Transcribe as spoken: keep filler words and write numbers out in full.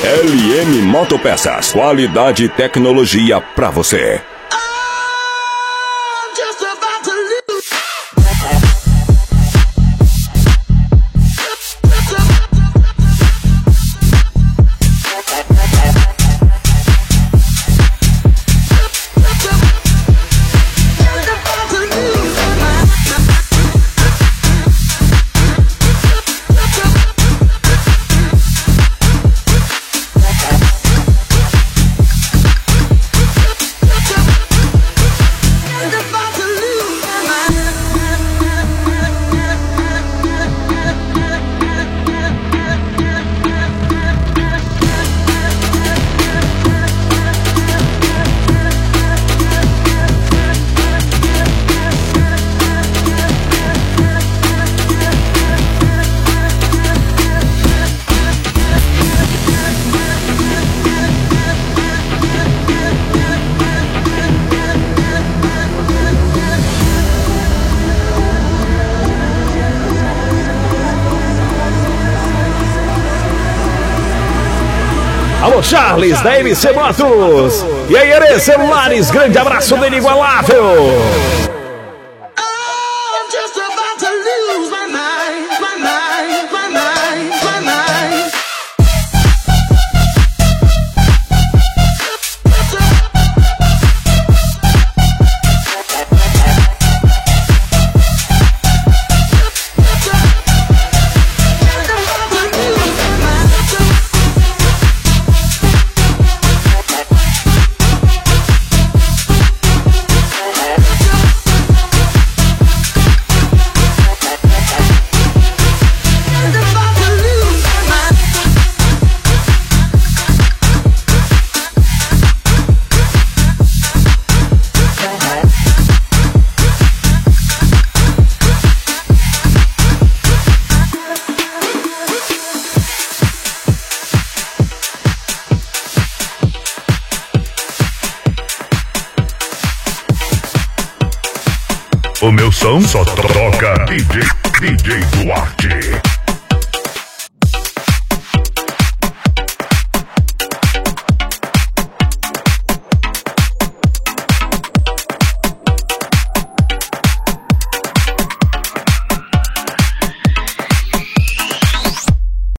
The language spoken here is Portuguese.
L M Motopeças, qualidade e tecnologia pra você. Alô, Charles, da M C Motos. E aí, Ere Celulares, grande abraço do inigualável. O meu som só toca D J, D J Duarte.